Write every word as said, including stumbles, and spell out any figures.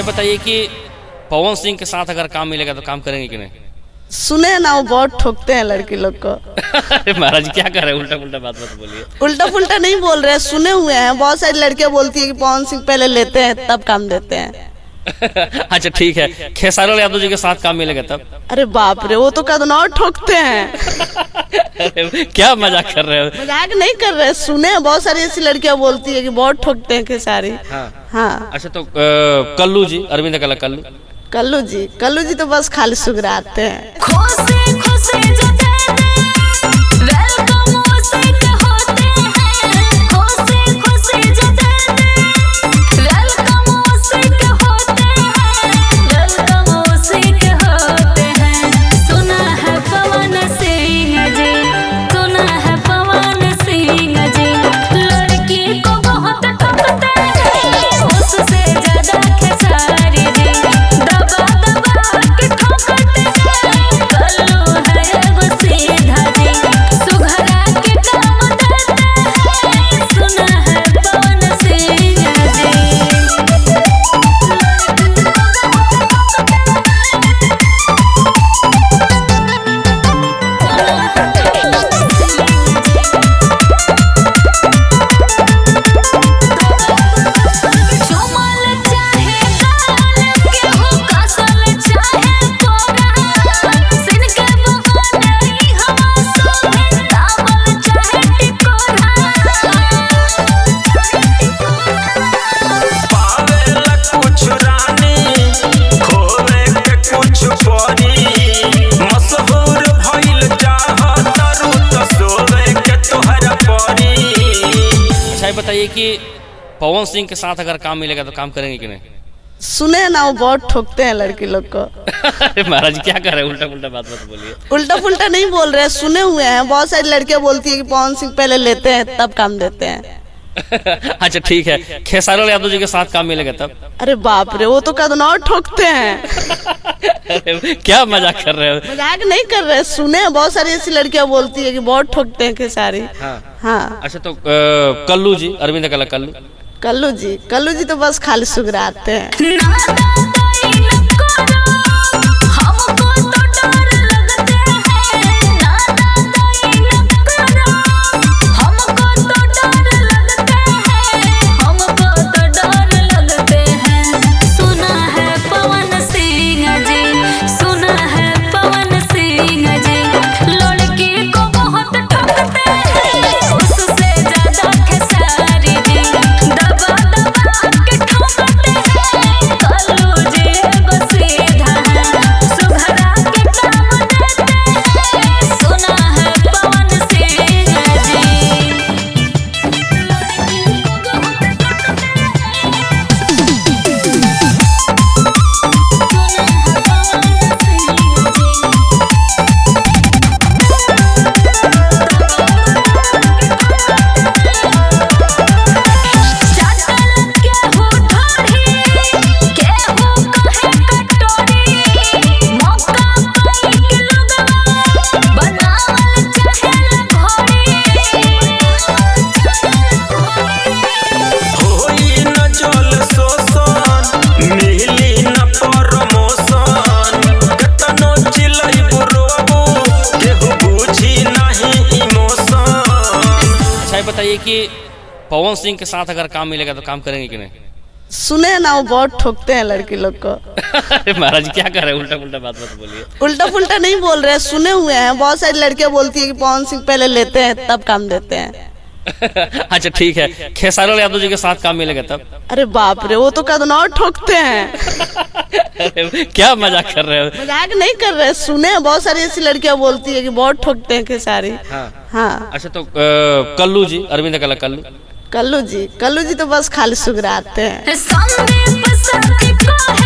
ये बताइए कि पवन सिंह के साथ अगर काम मिलेगा तो काम करेंगे कि नहीं? सुने ना, वो बहुत ठोकते हैं लड़की लोग को। अरे महाराज क्या कर रहे हैं, उल्टा उल्टा बात मत बोलिए। उल्टा पुल्टा नहीं बोल रहे, सुने हुए हैं। बहुत सारी लड़कियां बोलती है कि पवन सिंह पहले लेते हैं तब काम देते हैं। अच्छा ठीक है, खेसारी लाल यादव जी के साथ काम मिलेगा तब? अरे बाप रे, वो तो कदम और ठोकते हैं। क्या मजाक कर रहे हो? मजाक नहीं कर रहे, सुने बहुत सारी ऐसी लड़कियां बोलती है कि बहुत ठोकते हैं खेसारी। हाँ हाँ। अच्छा तो आ, कल्लू जी, अरविंद कल्ला कल्लू कल्लू जी कल्लू जी तो बस खाली सुगराते हैं। खुशी खुशी जो दे दे वेलकम उसे होते हैं, खुशी खुशी जो दे दे वेलकम उसे होते हैं, वेलकम उसे होते हैं। सुना है पवन सिंह जी, सुना है पवन सिंह जी, लड़की को बहुत ठोकते हैं, उससे ज्यादा खेसारी जी दबा दबा के ठोकते हैं। कल्लू है एगो सीधा जी, सुघरा के काम देते हैं, सुना है पवन सिंह जी। चुमल चाहे गाल के हो, कसल चाहे तोरा, सिन के बहाने ही हवा सोहे, दामन चाहे टिकोरा। पावेला कुछ रानी, खोवे के कुछ परी, मशहूर भइल चाहतरू त सोवे के तोहरा परी। अच्छा ये बताइए कि पवन सिंह के साथ अगर काम मिलेगा तो काम करेंगे कि नहीं? सुने ना, वो बहुत ठोकते हैं लड़की लोग को। अरे महाराज क्या कर रहे हैं, उल्टा उल्टा बात मत बोलिए। उल्टा पुल्टा नहीं बोल रहे, सुने हुए हैं। बहुत सारी लड़कियां बोलती है कि पवन सिंह पहले लेते हैं तब काम देते हैं। अच्छा ठीक है, खेसारी लाल यादव जी के साथ काम मिलेगा तब? अरे बाप रे, वो तो कदम और ठोकते हैं। अरे क्या मजाक कर रहे हो? मजाक नहीं कर रहे, सुने बहुत सारी ऐसी लड़कियां बोलती है कि बहुत ठोकते हैं खेसारी। हाँ हाँ। अच्छा तो आ, कल्लू जी, अरविंद कल्ला कल्लू कल्लू जी कल्लू जी तो बस खाली सुगराते हैं। नादा दाई न करो, हमको तो डर लगते हैं, नादा दाई न करो, हमको तो डर लगते हैं, हमको तो डर लगते हैं। सुना है पवन सिंह जी, सुना है पवन सिंह जी, लड़की को बहुत ठोकते हैं, उससे ज्यादा खेसारी जी दबा दबा के ठोकते हैं। कल्लू जी एगो सीधा है, सुघरा के काम देते हैं, सुना है पवन सिंह जी। चाटल के हो ढाढ़ी, के हो कहे कटोरी, मौका पाई के लोगवा बनावल चाहेला होई न जल शोषण, मिली न प्रमोशन, केतनो चिलई बुरोबू, केहू बुझी नहीं इमोशन। अच्छा ये बताइए कि पवन सिंह के साथ अगर काम मिलेगा तो काम करेंगे कि नहीं? सुने ना, वो बहुत ठोकते हैं लड़की लोग को। अरे महाराज क्या कर रहे हैं, उल्टा उल्टा बात मत बोलिए। उल्टा पुल्टा नहीं बोल रहे, सुने हुए हैं। बहुत सारी लड़कियां बोलती है कि पवन सिंह पहले लेते हैं तब काम देते हैं। अच्छा ठीक है, खेसारी लाल यादव जी के साथ काम मिलेगा तब? अरे बाप रे, वो तो कदम और ठोकते हैं। अरे क्या मजाक कर रहे हो? मजाक नहीं कर रहे, सुने बहुत सारी ऐसी लड़कियां बोलती है कि बहुत ठोकते हैं खेसारी। हाँ हाँ। अच्छा तो आ, कल्लू जी, अरविंद कल्ला कल्लू कल्लू जी कल्लू जी तो बस खाली सुगराते हैं। संदीप साथी को